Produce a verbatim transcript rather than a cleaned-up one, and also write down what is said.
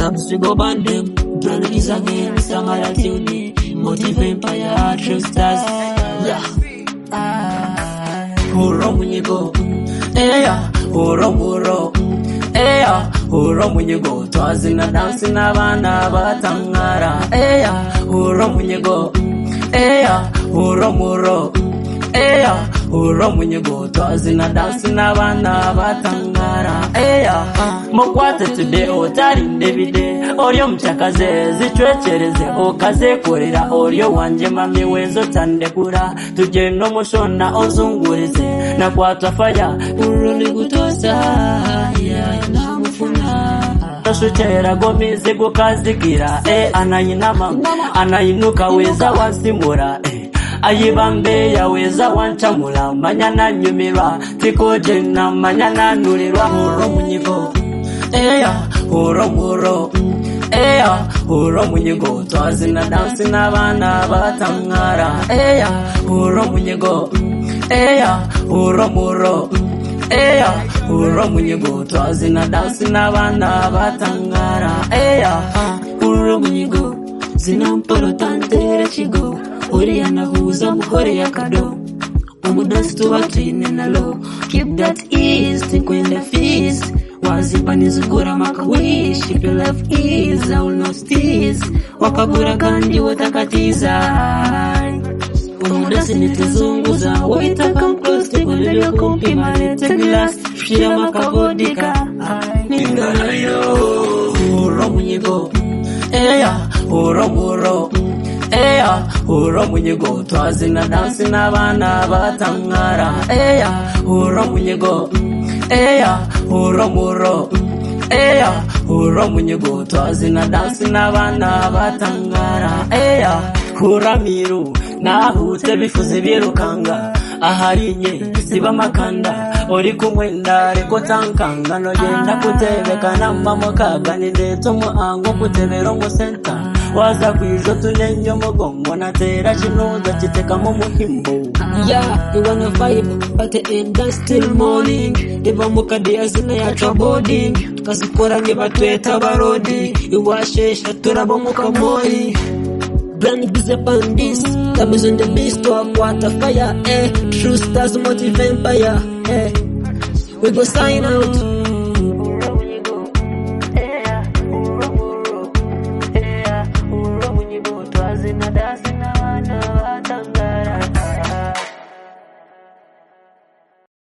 clubs we go ban them. Brand is again, Samara Tuni, Motive Empire, True Stars. Yeah. Hurro when you go, eh yeah. Hurro hurro, eh yeah. Hurro when you go. Twazina dancing abana batangara, eh yeah. Hurro when you go, eh yeah. Hurro hurro, eh yeah. Hurro when you go. Twazina dancing abana batangara, eh yeah. Mokwate today otari ndebide. Oryo mchakaze zichwechereze okaze korera oryo wanje mami wezo tandekura tuje no mushona ozungurize na kwatafaya uruli gutosa ya namufuna tashuchera gomize gukazikira eh anayinama anayinuka weza wasimura eh ayibambe ya weza wanchamula manyana nyumirwa tikoje na manyana nurirwa hurro munyigo eh ya hurro hurro Eya, hurro when you go. Twazina dancing abana batangara. Eya, hurro when you go. Eya, hurro hurro. Eya, hurro when you go. Twazina dancing abana batangara. Eya, hurro when you go. Zina mporo tantere chigo. Oriana huza muhore ya kado. Umudansi tuwatine na low. Keep that ease, think when the feast. Wazipa nizugura makawish. If your love is, I will not steeze. Wakagura kandi watakatiza. Umudansi nitizunguza. Waita come close, take one of your kumpi malete glass. Shia makavodika. Ningana yo. Hurro when you go. Eya, hurro hurro. Eya, hurro when you go. Twazina dancing abana batangara. Eya, hurro when you go. Eya, hurro hurro. Eya, hurro when you go. Twazina dancing abana batangara. Eya, huramiru na hute bifuze birukanga. Aharinye siba makanda ori kumwenda reko tankanga no yenda kutebeka namba mokaga nindeto mu ango kutebero mu center waza kwijo tunenyo mugongo natera kinuza kiteka mu muhimbo. Yeah, you wanna vibe but the end dance till morning. Deva mukadi azina ya traboding tukazikora nge batweta barodi iwashesha turabo mukamori. Brand is upon this, that is on the beast to a water fire, eh. True Stars, Motive Empire, eh. We go sign out.